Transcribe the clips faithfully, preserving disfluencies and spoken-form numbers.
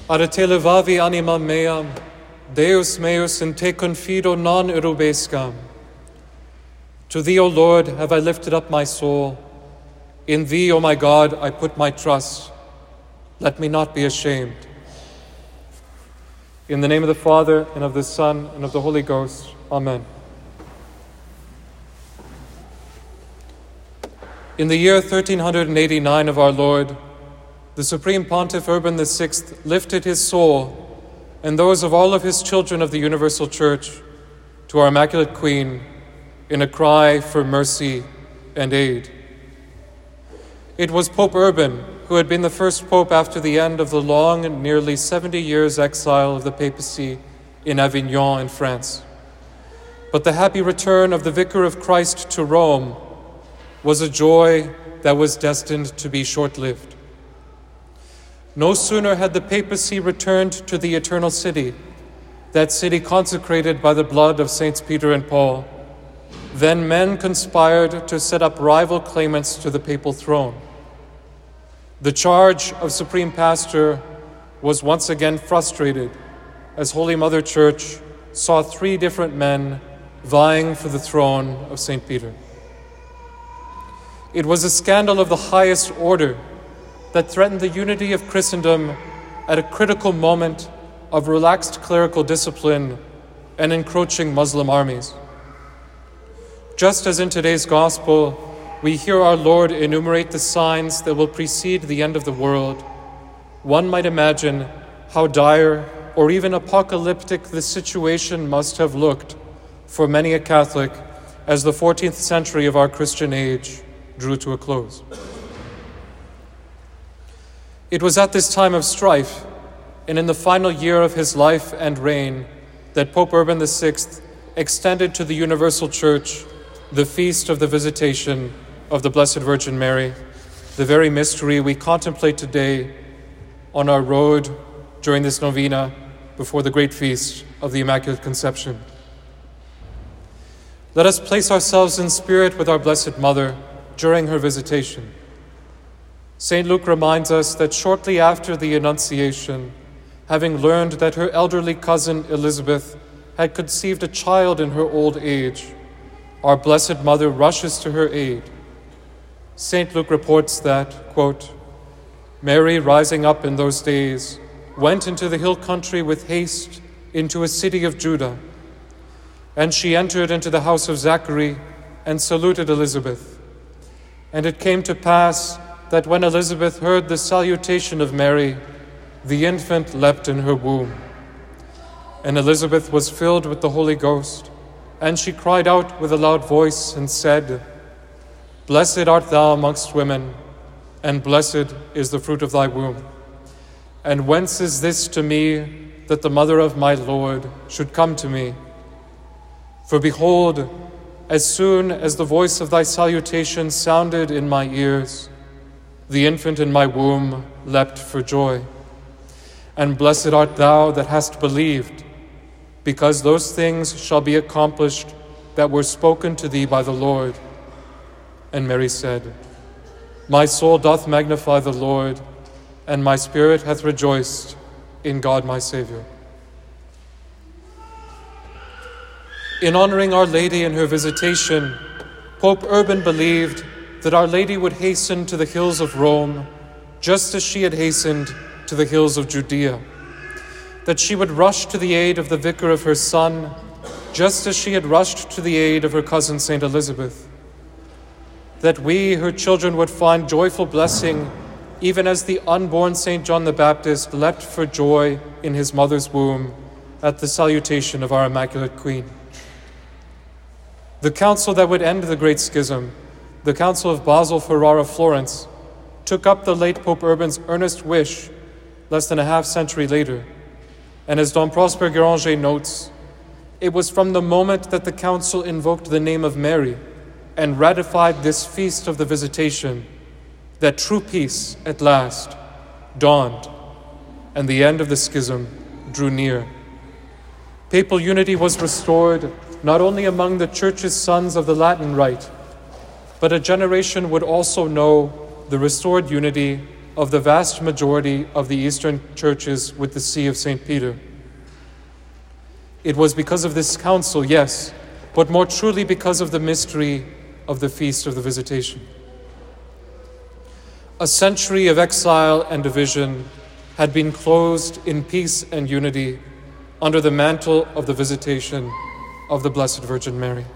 Ad te levavi anima meam, Deus meus in te confido non irubescam. To thee, O Lord, have I lifted up my soul. In thee, O my God, I put my trust. Let me not be ashamed. In the name of the Father, and of the Son, and of the Holy Ghost. Amen. In the year thirteen eighty-nine of our Lord, the Supreme Pontiff Urban the Sixth lifted his soul and those of all of his children of the Universal Church to our Immaculate Queen in a cry for mercy and aid. It was Pope Urban who had been the first pope after the end of the long and nearly seventy years exile of the papacy in Avignon in France. But the happy return of the Vicar of Christ to Rome was a joy that was destined to be short-lived. No sooner had the papacy returned to the Eternal City, that city consecrated by the blood of Saints Peter and Paul, then men conspired to set up rival claimants to the papal throne. The charge of Supreme Pastor was once again frustrated as Holy Mother Church saw three different men vying for the throne of Saint Peter. It was a scandal of the highest order that threatened the unity of Christendom at a critical moment of relaxed clerical discipline and encroaching Muslim armies. Just as in today's Gospel, we hear our Lord enumerate the signs that will precede the end of the world, one might imagine how dire or even apocalyptic the situation must have looked for many a Catholic as the fourteenth century of our Christian age drew to a close. It was at this time of strife, and in the final year of his life and reign, that Pope Urban the Sixth extended to the Universal Church the feast of the Visitation of the Blessed Virgin Mary, the very mystery we contemplate today on our road during this novena before the great feast of the Immaculate Conception. Let us place ourselves in spirit with our Blessed Mother during her visitation. Saint Luke reminds us that shortly after the Annunciation, having learned that her elderly cousin Elizabeth had conceived a child in her old age, our Blessed Mother rushes to her aid. Saint Luke reports that, quote, Mary, rising up in those days, went into the hill country with haste into a city of Judah. And she entered into the house of Zachary and saluted Elizabeth. And it came to pass that when Elizabeth heard the salutation of Mary, the infant leapt in her womb. And Elizabeth was filled with the Holy Ghost, and she cried out with a loud voice and said, Blessed art thou amongst women, and blessed is the fruit of thy womb. And whence is this to me, that the mother of my Lord should come to me? For behold, as soon as the voice of thy salutation sounded in my ears, the infant in my womb leapt for joy. And blessed art thou that hast believed, because those things shall be accomplished that were spoken to thee by the Lord. And Mary said, My soul doth magnify the Lord, and my spirit hath rejoiced in God my Saviour. In honoring Our Lady in her visitation, Pope Urban believed that Our Lady would hasten to the hills of Rome, just as she had hastened to the hills of Judea, that she would rush to the aid of the vicar of her son, just as she had rushed to the aid of her cousin Saint Elizabeth, that we, her children, would find joyful blessing, even as the unborn Saint John the Baptist leapt for joy in his mother's womb at the salutation of our Immaculate Queen. The council that would end the Great Schism, the Council of Basel, Ferrara, Florence, took up the late Pope Urban's earnest wish less than a half century later. And as Don Prosper Guéranger notes, it was from the moment that the council invoked the name of Mary and ratified this feast of the Visitation that true peace at last dawned and the end of the schism drew near. Papal unity was restored not only among the Church's sons of the Latin Rite, but a generation would also know the restored unity of the vast majority of the Eastern churches with the See of Saint Peter. It was because of this council, yes, but more truly because of the mystery of the Feast of the Visitation. A century of exile and division had been closed in peace and unity under the mantle of the Visitation of the Blessed Virgin Mary.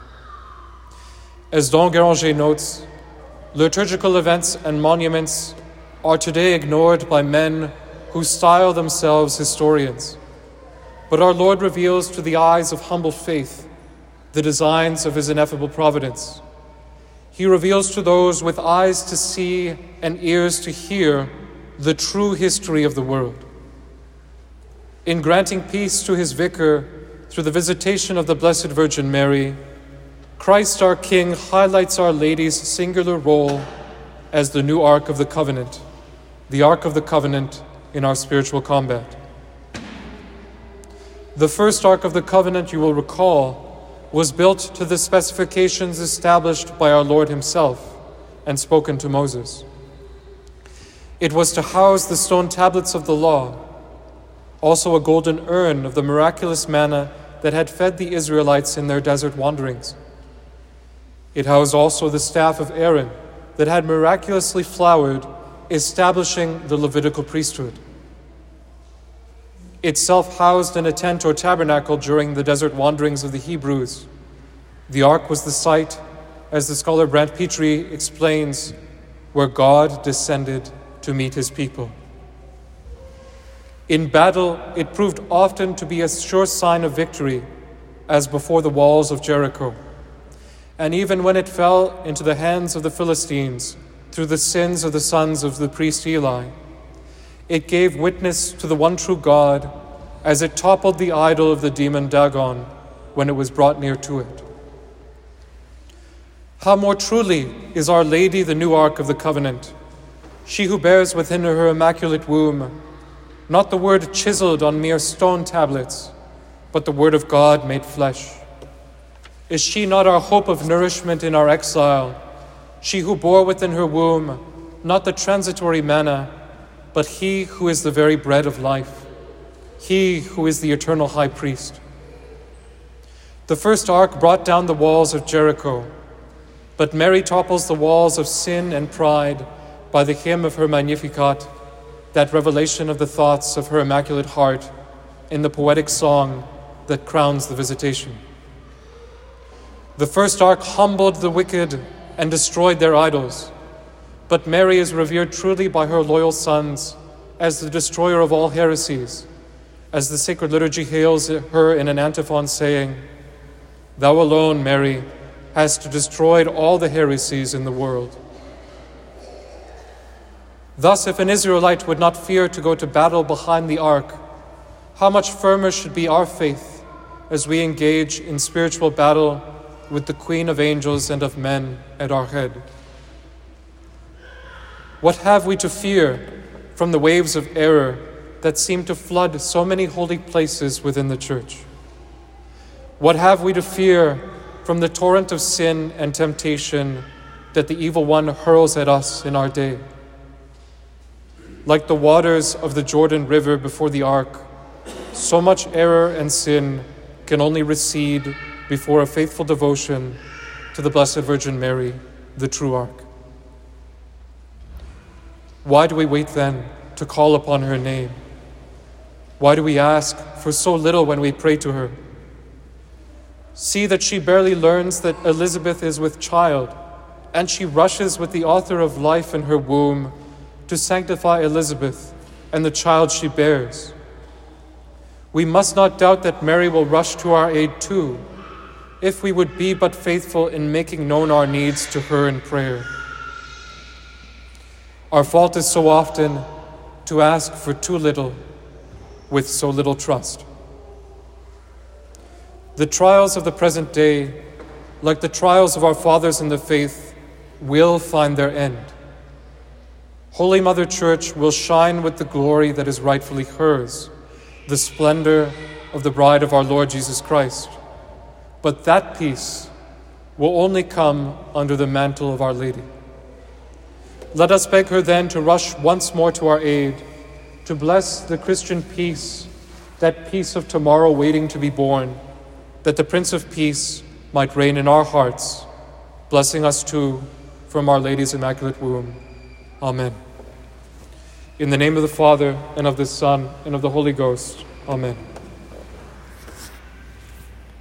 As Don Guéranger notes, liturgical events and monuments are today ignored by men who style themselves historians, but our Lord reveals to the eyes of humble faith the designs of his ineffable providence. He reveals to those with eyes to see and ears to hear the true history of the world. In granting peace to his vicar through the visitation of the Blessed Virgin Mary, Christ our King highlights Our Lady's singular role as the new Ark of the Covenant, the Ark of the Covenant in our spiritual combat. The first Ark of the Covenant, you will recall, was built to the specifications established by our Lord himself and spoken to Moses. It was to house the stone tablets of the law, also a golden urn of the miraculous manna that had fed the Israelites in their desert wanderings. It housed also the staff of Aaron that had miraculously flowered, establishing the Levitical priesthood. Itself housed in a tent or tabernacle during the desert wanderings of the Hebrews. The ark was the site, as the scholar Brant Petrie explains, where God descended to meet his people. In battle, it proved often to be a sure sign of victory, as before the walls of Jericho. And even when it fell into the hands of the Philistines through the sins of the sons of the priest Eli, it gave witness to the one true God as it toppled the idol of the demon Dagon when it was brought near to it. How more truly is Our Lady the new Ark of the Covenant, she who bears within her immaculate womb not the word chiseled on mere stone tablets, but the word of God made flesh. Is she not our hope of nourishment in our exile, she who bore within her womb not the transitory manna, but he who is the very bread of life, he who is the eternal high priest? The first ark brought down the walls of Jericho, but Mary topples the walls of sin and pride by the hymn of her Magnificat, that revelation of the thoughts of her Immaculate Heart in the poetic song that crowns the Visitation. The first ark humbled the wicked and destroyed their idols, but Mary is revered truly by her loyal sons as the destroyer of all heresies, as the sacred liturgy hails her in an antiphon saying, "Thou alone, Mary, hast destroyed all the heresies in the world." Thus, if an Israelite would not fear to go to battle behind the ark, how much firmer should be our faith as we engage in spiritual battle with the Queen of angels and of men at our head? What have we to fear from the waves of error that seem to flood so many holy places within the Church? What have we to fear from the torrent of sin and temptation that the evil one hurls at us in our day? Like the waters of the Jordan River before the ark, so much error and sin can only recede before a faithful devotion to the Blessed Virgin Mary, the true ark. Why do we wait then to call upon her name? Why do we ask for so little when we pray to her? See that she barely learns that Elizabeth is with child, and she rushes with the author of life in her womb to sanctify Elizabeth and the child she bears. We must not doubt that Mary will rush to our aid too, if we would be but faithful in making known our needs to her in prayer. Our fault is so often to ask for too little with so little trust. The trials of the present day, like the trials of our fathers in the faith, will find their end. Holy Mother Church will shine with the glory that is rightfully hers, the splendor of the bride of our Lord Jesus Christ. But that peace will only come under the mantle of Our Lady. Let us beg her then to rush once more to our aid, to bless the Christian peace, that peace of tomorrow waiting to be born, that the Prince of Peace might reign in our hearts, blessing us too from Our Lady's Immaculate Womb. Amen. In the name of the Father, and of the Son, and of the Holy Ghost. Amen.